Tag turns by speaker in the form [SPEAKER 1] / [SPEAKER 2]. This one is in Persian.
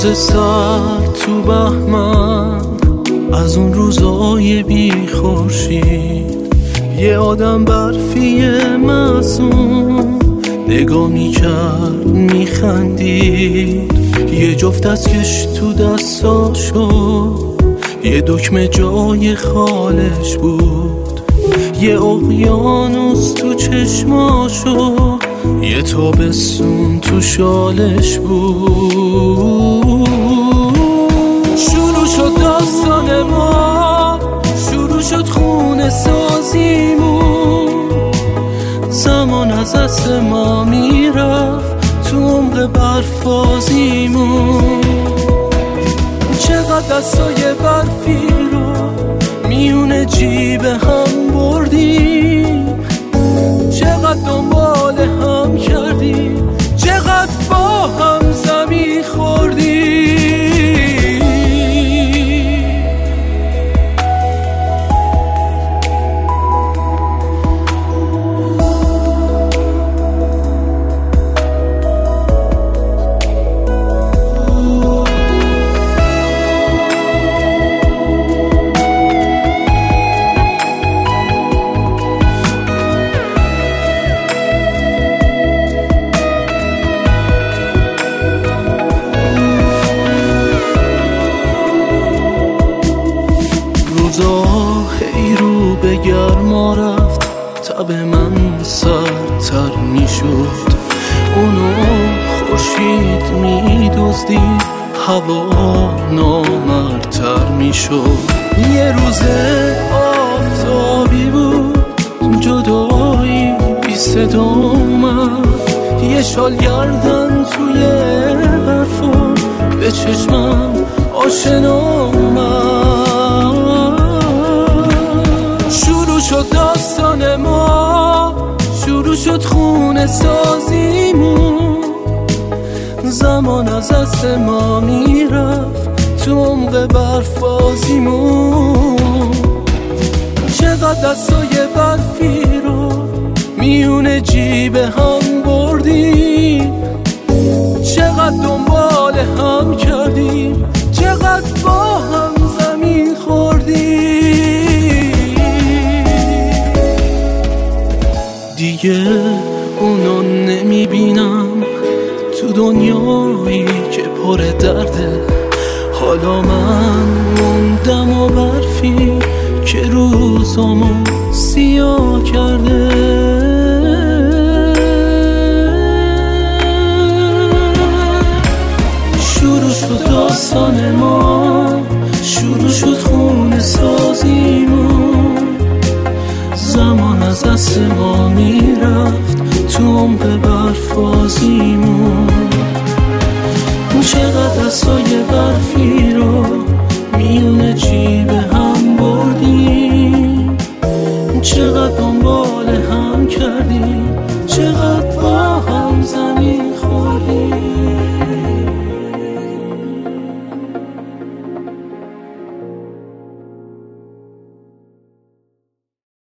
[SPEAKER 1] روز سرد تو بهمن، از اون روزای بی خورشید، یه آدم برفی معصوم نگاه میکرد میخندید. یه جفت از کش تو دستاشو، یه دکمه جای خالش بود، یه اقیانوس تو چشماشو، یه تابستون تو شالش بود. شروع شد داستان ما، شروع شد خونه سازیمون، زمان از دست ما میرفت تو عمق برفازیمون. چقدر دستای برفی رو میونه جیب هم بردیم، چقدر دنبال هم کردیم، چقدر با هم زمین خوردیم. هی رو به گرما رفت، تب من سردتر می شد، اونو خورشید می دزدید، هوا نامرتر می شد. یه روز آفتابی بود، جدایی بی صدا اومد، یه شال گردن توی برفا به چشمم آشنا اومد. شروع شد داستان ما، شروع شد خونه سازیمون، زمان از دست ما میرفت تو عمق برفازیمون. چقدر دستای برفی رو میونه جیب هم بردیم، چقدر دنبال هم کردیم، چقدر با هم زمین خوردیم. دیگه اونو نمیبینم تو دنیایی که پر درده، حالا من موندم و برفی که روزامو سیاه کرده. شروع شد داستان ما، شروع شد خونه سازیمون، زمان از دست ما میرفت تو عمق برفازیمون. چقدر دستای